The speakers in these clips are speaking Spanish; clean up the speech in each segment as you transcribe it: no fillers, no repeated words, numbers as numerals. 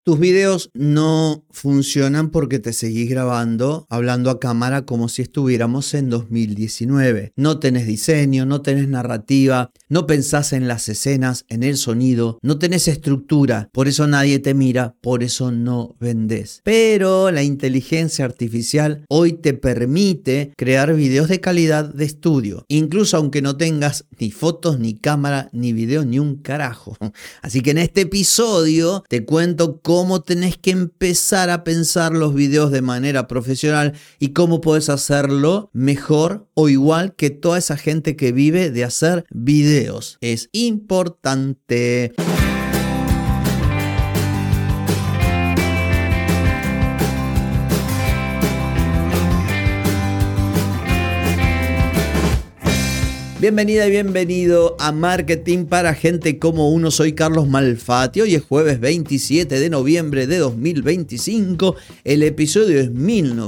Tus videos no funcionan porque te seguís grabando, hablando a cámara como si estuviéramos en 2019. No tenés diseño, no tenés narrativa, no pensás en las escenas, en el sonido, no tenés estructura, por eso nadie te mira, por eso no vendés. Pero la inteligencia artificial hoy te permite crear videos de calidad de estudio, incluso aunque no tengas ni fotos, ni cámara, ni video, ni un carajo. Así que en este episodio te cuento cómo tenés que empezar a pensar los videos de manera profesional y cómo puedes hacerlo mejor o igual que toda esa gente que vive de hacer videos. Es importante. Bienvenida y bienvenido a Marketing para Gente Como Uno. Soy Carlos Malfatti. Hoy es jueves 27 de noviembre de 2025. El episodio es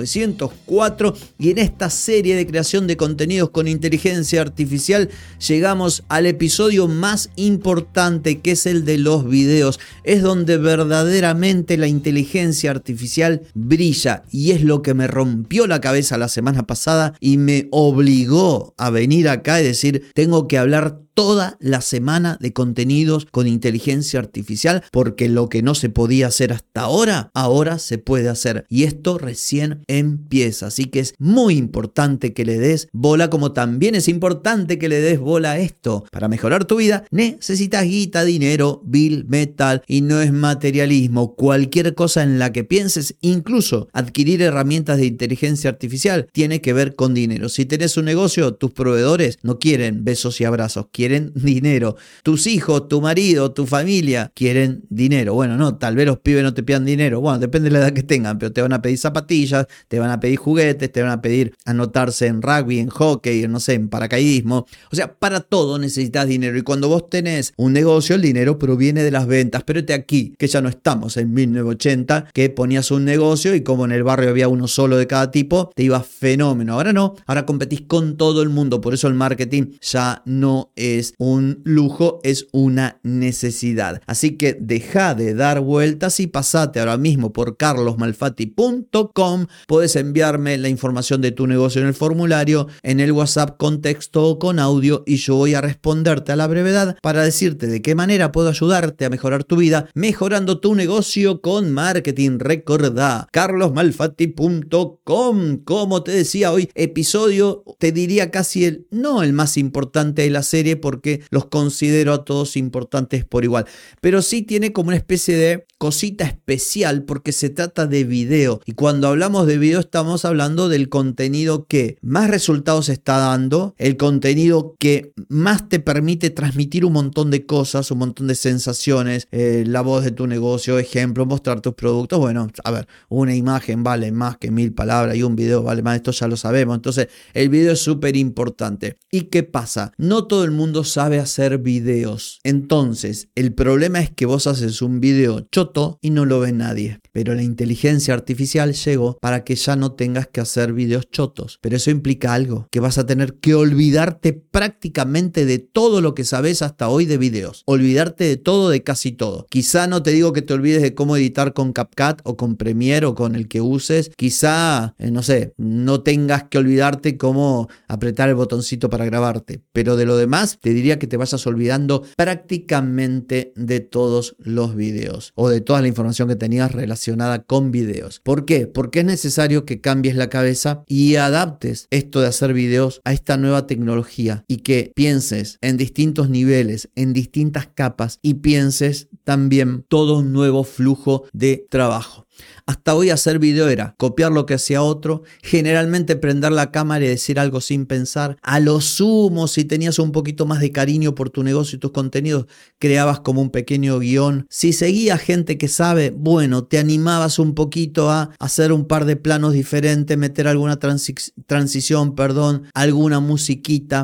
1904 y en esta serie de creación de contenidos con inteligencia artificial llegamos al episodio más importante, que es el de los videos. Es donde verdaderamente la inteligencia artificial brilla y es lo que me rompió la cabeza la semana pasada y me obligó a venir acá y decir, tengo que hablar toda la semana de contenidos con inteligencia artificial porque lo que no se podía hacer hasta ahora se puede hacer y esto recién empieza. Así que es muy importante que le des bola, como también es importante que le des bola a esto. Para mejorar tu vida necesitas guita, dinero, bill, metal, y no es materialismo. Cualquier cosa en la que pienses, incluso adquirir herramientas de inteligencia artificial, tiene que ver con dinero. Si tenés un negocio, tus proveedores no quieren besos y abrazos, quieren dinero. Tus hijos, tu marido, tu familia quieren dinero. Bueno, no, tal vez los pibes no te pidan dinero. Bueno, depende de la edad que tengan, pero te van a pedir zapatillas, te van a pedir juguetes, te van a pedir anotarse en rugby, en hockey, no sé, en paracaidismo. O sea, para todo necesitas dinero. Y cuando vos tenés un negocio, el dinero proviene de las ventas. Pero aquí, que ya no estamos en 1980, que ponías un negocio y como en el barrio había uno solo de cada tipo, te iba fenómeno. Ahora no, ahora competís con todo el mundo. Por eso el marketing ya no es un lujo, es una necesidad. Así que deja de dar vueltas y pasate ahora mismo por carlosmalfatti.com. Puedes enviarme la información de tu negocio en el formulario, en el WhatsApp con texto o con audio, y yo voy a responderte a la brevedad para decirte de qué manera puedo ayudarte a mejorar tu vida mejorando tu negocio con marketing. Recordá, carlosmalfatti.com. Como te decía, hoy episodio, te diría casi no el más importante de la serie, porque los considero a todos importantes por igual, pero sí tiene como una especie de cosita especial porque se trata de video, y cuando hablamos de video estamos hablando del contenido que más resultados está dando, el contenido que más te permite transmitir un montón de cosas, un montón de sensaciones, la voz de tu negocio, ejemplo, mostrar tus productos. Bueno, a ver, una imagen vale más que 1000 palabras y un video vale más, esto ya lo sabemos. Entonces el video es súper importante. ¿Y qué pasa? No todo el mundo sabe hacer videos. Entonces, el problema es que vos haces un video choto y no lo ve nadie. Pero la inteligencia artificial llegó para que ya no tengas que hacer videos chotos. Pero eso implica algo, que vas a tener que olvidarte prácticamente de todo lo que sabes hasta hoy de videos. Olvidarte de todo, de casi todo. Quizá no te digo que te olvides de cómo editar con CapCut o con Premiere o con el que uses. Quizá, no sé, no tengas que olvidarte cómo apretar el botoncito para grabarte. Pero de lo demás, te diría que te vayas olvidando prácticamente de todos los videos o de toda la información que tenías relacionada con videos. ¿Por qué? Porque es necesario que cambies la cabeza y adaptes esto de hacer videos a esta nueva tecnología y que pienses en distintos niveles, en distintas capas, y pienses también todo un nuevo flujo de trabajo. Hasta hoy hacer video era copiar lo que hacía otro, generalmente prender la cámara y decir algo sin pensar. A lo sumo, si tenías un poquito más de cariño por tu negocio y tus contenidos, creabas como un pequeño guión. Si seguías gente que sabe, bueno, te animabas un poquito a hacer un par de planos diferentes, meter alguna transición, alguna musiquita.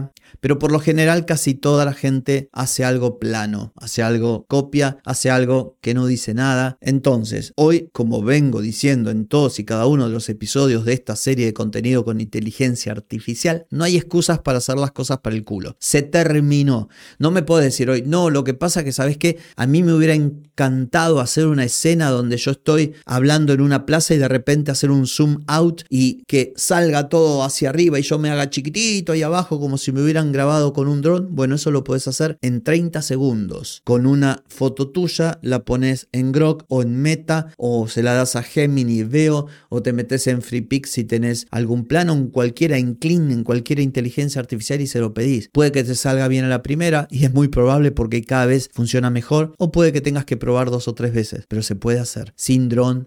pero por lo general casi toda la gente hace algo plano, hace algo copia, hace algo que no dice nada. Entonces, hoy, como vengo diciendo en todos y cada uno de los episodios de esta serie de contenido con inteligencia artificial, no hay excusas para hacer las cosas para el culo. Se terminó. No me puedes decir hoy, no, lo que pasa es que, ¿sabes qué? A mí me hubiera encantado hacer una escena donde yo estoy hablando en una plaza y de repente hacer un zoom out y que salga todo hacia arriba y yo me haga chiquitito ahí abajo como si me hubieran grabado con un dron. Bueno, eso lo puedes hacer en 30 segundos. Con una foto tuya la pones en Grok o en Meta o se la das a Gemini Veo o te metes en FreePix si tenés algún plano, en cualquiera, en Kling, en cualquier inteligencia artificial y se lo pedís. Puede que te salga bien a la primera y es muy probable porque cada vez funciona mejor, o puede que tengas que probar 2 o 3 veces, pero se puede hacer sin dron,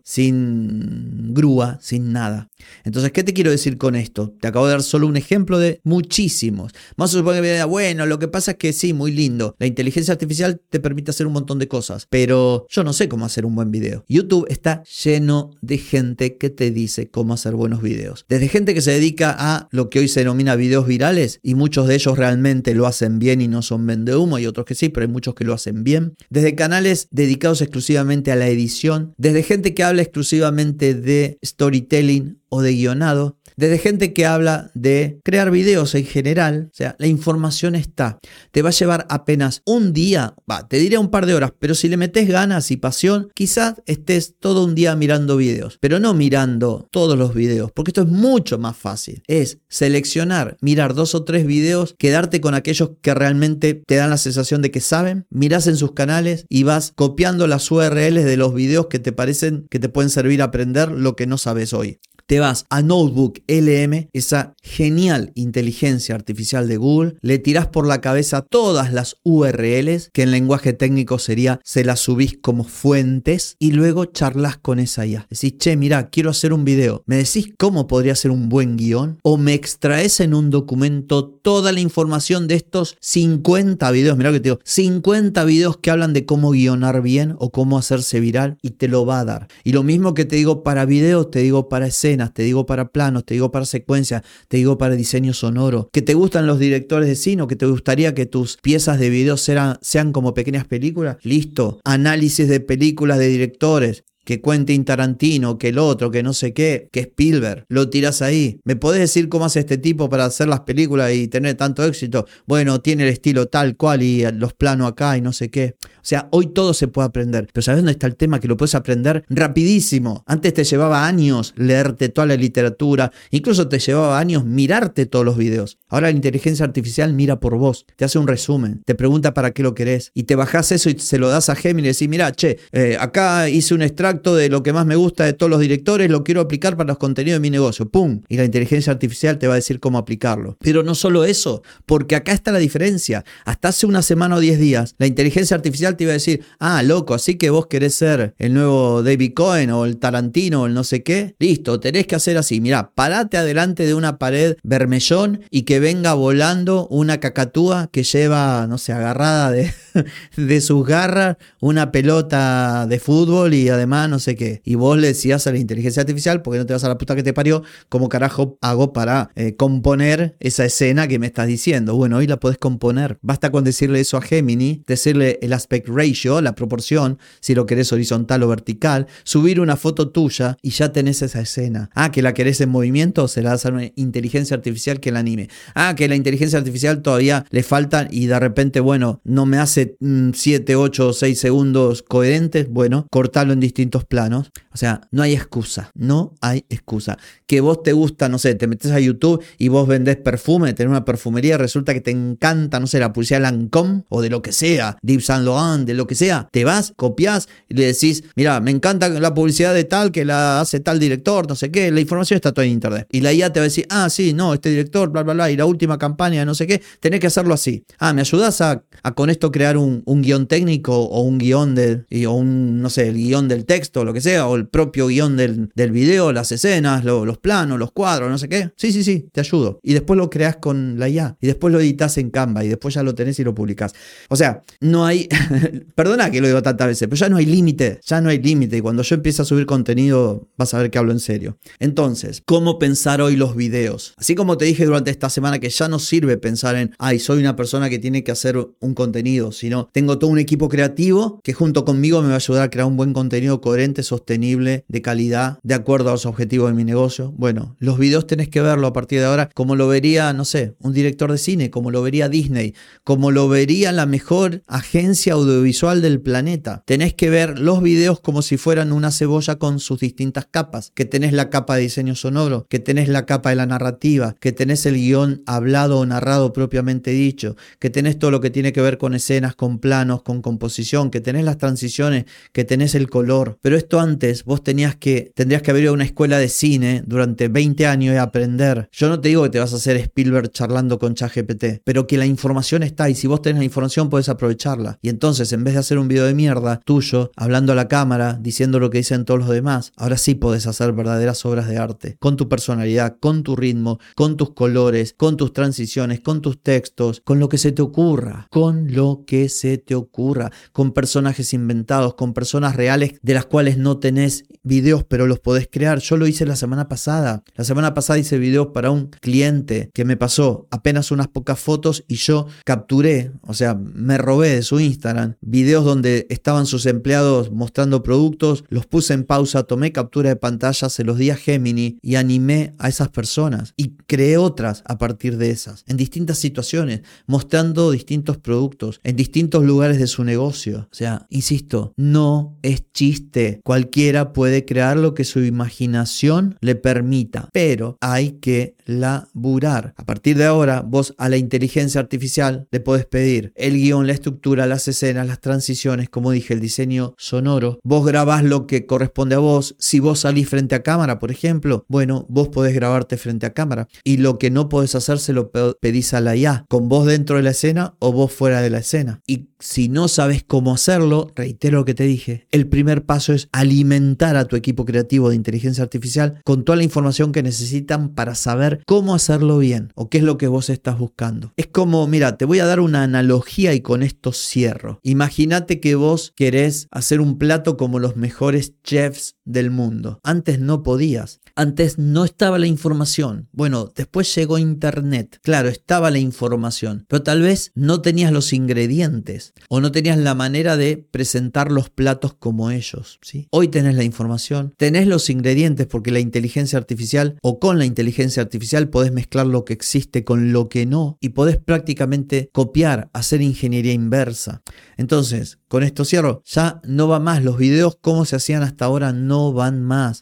sin grúa, sin nada. Entonces, ¿qué te quiero decir con esto? Te acabo de dar solo un ejemplo de muchísimos. Más o menos, bueno, lo que pasa es que sí, muy lindo. La inteligencia artificial te permite hacer un montón de cosas, pero yo no sé cómo hacer un buen video. YouTube está lleno de gente que te dice cómo hacer buenos videos. Desde gente que se dedica a lo que hoy se denomina videos virales, y muchos de ellos realmente lo hacen bien y no son vendehumo, y otros que sí, pero hay muchos que lo hacen bien. Desde canales dedicados exclusivamente a la edición, desde gente que habla exclusivamente de storytelling o de guionado, desde gente que habla de crear videos en general. O sea, la información está. Te va a llevar apenas un día, te diré un par de horas, pero si le metes ganas y pasión, quizás estés todo un día mirando videos, pero no mirando todos los videos, porque esto es mucho más fácil. Es seleccionar, mirar 2 o 3 videos, quedarte con aquellos que realmente te dan la sensación de que saben, mirás en sus canales y vas copiando las URLs de los videos que te parecen que te pueden servir a aprender lo que no sabes hoy. Te vas a Notebook LM, esa genial inteligencia artificial de Google, le tirás por la cabeza todas las URLs, que en lenguaje técnico sería, se las subís como fuentes y luego charlas con esa IA. Decís, che, mirá, quiero hacer un video. ¿Me decís cómo podría ser un buen guión? O me extraes en un documento toda la información de estos 50 videos, mirá lo que te digo, 50 videos que hablan de cómo guionar bien o cómo hacerse viral, y te lo va a dar. Y lo mismo que te digo para videos, te digo para escenas, te digo para planos, te digo para secuencias, te digo para diseño sonoro. ¿Que te gustan los directores de cine o que te gustaría que tus piezas de video sean como pequeñas películas? Listo. Análisis de películas de directores. Que Quentin Tarantino, que el otro, que no sé qué, que Spielberg, lo tirás ahí. ¿Me podés decir cómo hace este tipo para hacer las películas y tener tanto éxito? Bueno, tiene el estilo tal cual y los planos acá y no sé qué. O sea, hoy todo se puede aprender. Pero ¿sabes dónde está el tema? Que lo puedes aprender rapidísimo. Antes te llevaba años leerte toda la literatura, incluso te llevaba años mirarte todos los videos. Ahora la inteligencia artificial mira por vos, te hace un resumen, te pregunta para qué lo querés y te bajás eso y se lo das a Gemini y decís, mirá, che, acá hice un extracto de lo que más me gusta de todos los directores, lo quiero aplicar para los contenidos de mi negocio. ¡Pum! Y la inteligencia artificial te va a decir cómo aplicarlo. Pero no solo eso, porque acá está la diferencia. Hasta hace una semana o 10 días, la inteligencia artificial te iba a decir, loco, así que vos querés ser el nuevo David Cohen o el Tarantino o el no sé qué. Listo, tenés que hacer así. Mirá, parate adelante de una pared bermellón y que venga volando una cacatúa que lleva, no sé, agarrada de sus garras una pelota de fútbol y además no sé qué. Y vos le decías a la inteligencia artificial, porque no te vas a la puta que te parió, ¿cómo carajo hago para componer esa escena que me estás diciendo? Bueno, hoy la podés componer. Basta con decirle eso a Gemini, decirle el aspect ratio, la proporción, si lo querés horizontal o vertical, subir una foto tuya y ya tenés esa escena. Que la querés en movimiento, se la das a una inteligencia artificial que la anime. Que la inteligencia artificial todavía le falta y de repente, bueno, no me hace 7, 8 o 6 segundos coherentes. Bueno, cortalo en distintos planos. O sea, no hay excusa. No hay excusa. Que vos te gusta, no sé, te metes a YouTube y vos vendés perfume, tenés una perfumería y resulta que te encanta, no sé, la publicidad de Lancôme o de lo que sea, Yves Saint Laurent, de lo que sea. Te vas, copias y le decís, mira, me encanta la publicidad de tal que la hace tal director, no sé qué. La información está toda en internet. Y la IA te va a decir, sí, no, este director, bla, bla, bla, y la última campaña de no sé qué, tenés que hacerlo así. ¿Me ayudás a con esto crear un guión técnico o un guión o un, no sé, el guión del texto o lo que sea, o el propio guión del video, las escenas, los planos, los cuadros, no sé qué. Sí, te ayudo. Y después lo creás con la IA. Y después lo editas en Canva. Y después ya lo tenés y lo publicás. O sea, no hay... Perdona que lo digo tantas veces, pero ya no hay límite. Ya no hay límite. Y cuando yo empiece a subir contenido, vas a ver que hablo en serio. Entonces, ¿cómo pensar hoy los videos? Así como te dije durante esta semana que ya no sirve pensar en, soy una persona que tiene que hacer un contenido, sino tengo todo un equipo creativo que junto conmigo me va a ayudar a crear un buen contenido coherente, sostenible, de calidad, de acuerdo a los objetivos de mi negocio. Bueno, los videos tenés que verlo a partir de ahora como lo vería, no sé, un director de cine, como lo vería Disney, como lo vería la mejor agencia audiovisual del planeta. Tenés que ver los videos como si fueran una cebolla con sus distintas capas, que tenés la capa de diseño sonoro, que tenés la capa de la narrativa, que tenés el guión hablado o narrado propiamente dicho, que tenés todo lo que tiene que ver con escenas, con planos, con composición, que tenés las transiciones, que tenés el color. Pero esto antes vos tendrías que haber ido a una escuela de cine durante 20 años y aprender. Yo no te digo que te vas a hacer Spielberg charlando con ChatGPT, pero que la información está y si vos tenés la información podés aprovecharla. Y entonces en vez de hacer un video de mierda tuyo, hablando a la cámara, diciendo lo que dicen todos los demás, ahora sí podés hacer verdaderas obras de arte, con tu personalidad, con tu ritmo, con tus colores, con tus transiciones, con tus textos, con lo que se te ocurra, con personajes inventados, con personas reales de las cuales no tenés videos pero los podés crear. Yo lo hice la semana pasada hice videos para un cliente que me pasó apenas unas pocas fotos y yo capturé, o sea, me robé de su Instagram videos donde estaban sus empleados mostrando productos, los puse en pausa, tomé captura de pantalla, se los di a Gemini y animé a esas personas y creé otras a partir de esas, en distintas situaciones, mostrando distintos productos, en distintos lugares de su negocio. O sea, insisto, no es chiste. Cualquiera puede crear lo que su imaginación le permita, pero hay que laburar. A partir de ahora, vos a la inteligencia artificial le podés pedir el guión, la estructura, las escenas, las transiciones, como dije, el diseño sonoro. Vos grabás lo que corresponde a vos. Si vos salís frente a cámara, por ejemplo, bueno, vos podés grabarte frente a cámara. Y lo que no podés hacer se lo pedís a la IA, con vos dentro de la escena o vos fuera de la escena. Y si no sabes cómo hacerlo, reitero lo que te dije, el primer paso es alimentar a tu equipo creativo de inteligencia artificial con toda la información que necesitan para saber cómo hacerlo bien o qué es lo que vos estás buscando. Es como, mira, te voy a dar una analogía y con esto cierro. Imagínate que vos querés hacer un plato como los mejores chefs del mundo. Antes no podías. Antes no estaba la información. Bueno, después llegó internet. Claro, estaba la información, pero tal vez no tenías los ingredientes o no tenías la manera de presentar los platos como ellos, ¿sí? Hoy tenés la información, tenés los ingredientes porque la inteligencia artificial o con la inteligencia artificial podés mezclar lo que existe con lo que no y podés prácticamente copiar, hacer ingeniería inversa. Entonces, con esto cierro, ya no va más. Los videos como se hacían hasta ahora no van más.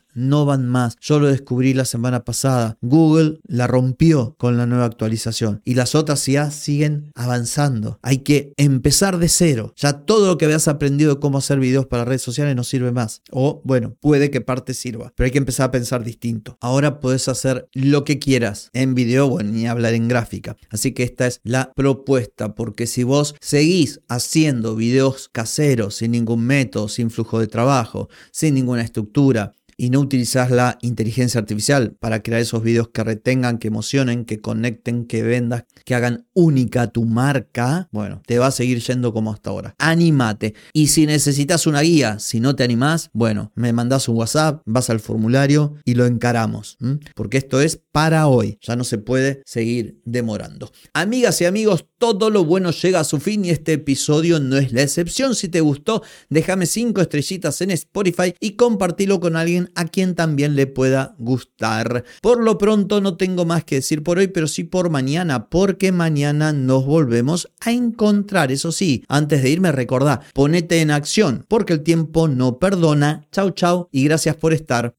Yo lo descubrí la semana pasada. Google la rompió con la nueva actualización y las otras ya siguen avanzando. Hay que empezar de cero. Ya todo lo que habías aprendido de cómo hacer videos para redes sociales no sirve más. O bueno, puede que parte sirva, pero hay que empezar a pensar distinto. Ahora puedes hacer lo que quieras en video, bueno, ni hablar en gráfica. Así que esta es la propuesta, porque si vos seguís haciendo videos caseros, sin ningún método, sin flujo de trabajo, sin ninguna estructura, y no utilizás la inteligencia artificial para crear esos videos que retengan, que emocionen, que conecten, que vendas, que hagan única tu marca, bueno, te va a seguir yendo como hasta ahora. Anímate. Y si necesitas una guía, si no te animás, bueno, me mandás un WhatsApp, vas al formulario y lo encaramos. Porque esto es para hoy. Ya no se puede seguir demorando. Amigas y amigos, todo lo bueno llega a su fin y este episodio no es la excepción. Si te gustó, déjame 5 estrellitas en Spotify y compartilo con alguien a quien también le pueda gustar. Por lo pronto no tengo más que decir por hoy, pero sí por mañana, porque mañana nos volvemos a encontrar. Eso sí, antes de irme recordá, ponete en acción, porque el tiempo no perdona. Chau, chau y gracias por estar.